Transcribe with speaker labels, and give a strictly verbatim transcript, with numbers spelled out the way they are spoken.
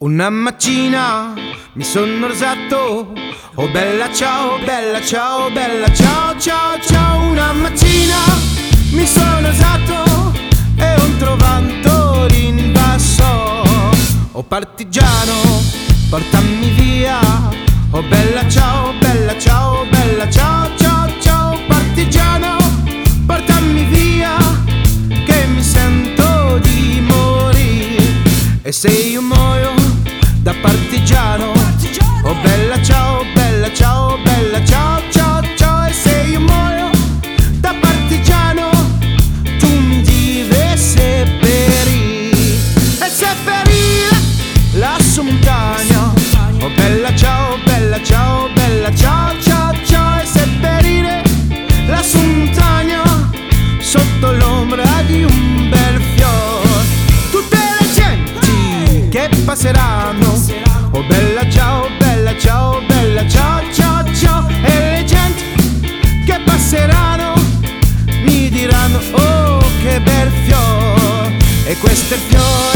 Speaker 1: Una mattina mi sono rasato, oh bella ciao, bella ciao, bella ciao, ciao, ciao. Una mattina mi sono rasato e ho trovato l'invaso. Oh partigiano, portami via, oh bella ciao, bella ciao, bella ciao, ciao, ciao. Partigiano, portami via, che mi sento di morire. E se io muoio da partigiano, oh bella ciao, bella ciao, bella ciao, ciao, ciao. E se io muoio da partigiano, tu mi devi seppellire e seppellire la sua montagna. Oh bella ciao, bella ciao, bella ciao, ciao, ciao. E seppellire la sua montagna sotto l'ombra di un bel fiore. Tutte le genti che passeranno, oh bella ciao, bella ciao, bella ciao, ciao, ciao. E le genti che passeranno mi diranno, oh che bel fiore. E questo è il fiore